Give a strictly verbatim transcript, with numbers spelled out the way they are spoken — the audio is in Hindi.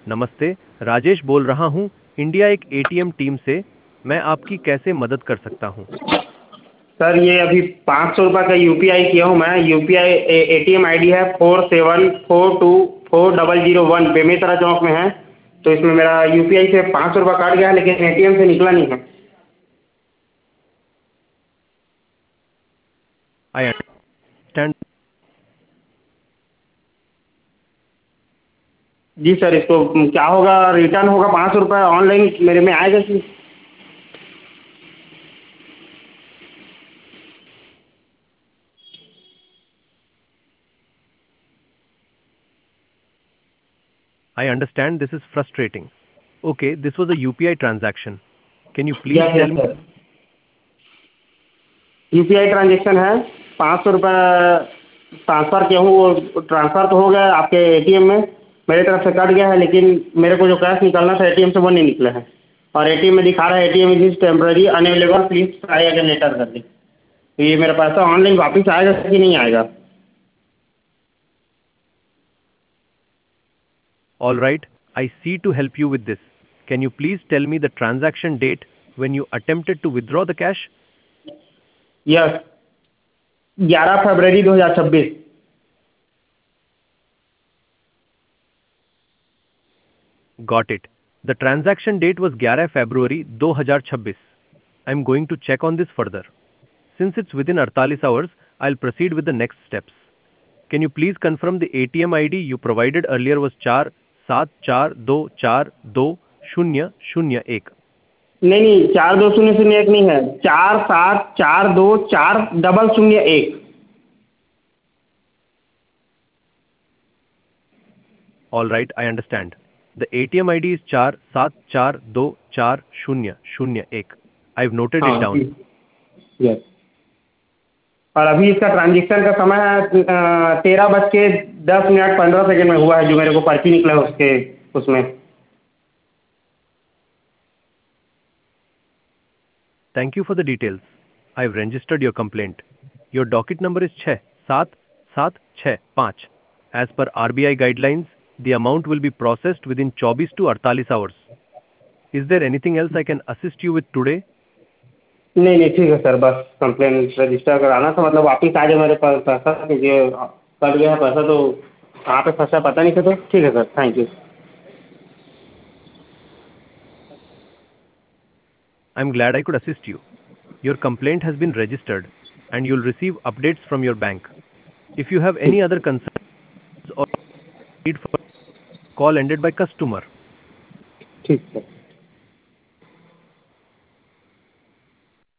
नमस्ते, राजेश बोल रहा हूँ, इंडिया एक एटीएम टीम से। मैं आपकी कैसे मदद कर सकता हूँ? सर ये अभी पाँच सौ रुपये का यू पी आई किया हूँ मैं। U P I A T M I D है four seven four two four double zero one Bemetara चौक में है। तो इसमें मेरा यू पी आई से पाँच सौ रुपये कट गया है, लेकिन ए टी एम से निकला नहीं है। I understand. जी सर, इसको क्या होगा? रिटर्न होगा पाँच सौ रुपये ऑनलाइन मेरे में आएगा कि? I understand this is frustrating. Okay, this was a U P I transaction. Can you please yes tell yes me? Sir, U P I transaction है। पाँच सौ रुपये ट्रांसफ़र किया हूँ, वो ट्रांसफ़र तो हो गया है आपके ए टी एम में, मेरी तरफ से कट गया है, लेकिन मेरे को जो कैश निकालना था ए टी एम से वो नहीं निकला है। और ए टी एम में दिखा रहा है A T M is temporary unavailable, please try again later कर दी। तो ये मेरा पैसा ऑनलाइन वापस आएगा कि नहीं आएगा? All right, I see to help you with this. Can you please tell me the transaction date when you attempted to withdraw the cash? Yes, ग्यारह फरवरी दो हज़ार छब्बीस। Got it. The transaction date was ग्यारह February दो हज़ार छब्बीस. I'm going to check on this further. Since it's within अड़तालीस hours, I'll proceed with the next steps. Can you please confirm the A T M I D you provided earlier was चार सात चार दो चार दो शून्य शून्य एक? नहीं नहीं, चार दो शून्य शून्य एक नहीं है, चार सात चार दो चार डबल शून्य एक। All right, I understand. The A T M I D is चार सात चार दो चार शून्य शून्य एक. I've noted हाँ it जी, down. यस। और अभी इसका ट्रांजेक्शन का समय है तेरह बज के दस मिनट पंद्रह सेकंड में हुआ है, जो मेरे को पर्ची निकला है उसके उसमें। Thank you for the details. I've registered your complaint. Your docket number is छः सात सात छः पाँच. As per R B I guidelines, the amount will be processed within चौबीस to अड़तालीस hours. Is there anything else I can assist you with today? नहीं नहीं, ठीक है सर, बस कंप्लेन रजिस्टर कराना था, मतलब वापस आ जाए मेरे पास पैसा, क्योंकि कट गया है पैसा, तो कहाँ पे फंसा पता नहीं था। तो ठीक है sir, thank you. I'm glad I could assist you. Your complaint has been registered and you'll receive updates from your bank. If you have any ठीक other concerns or need for call ended by customer. ठीक सर।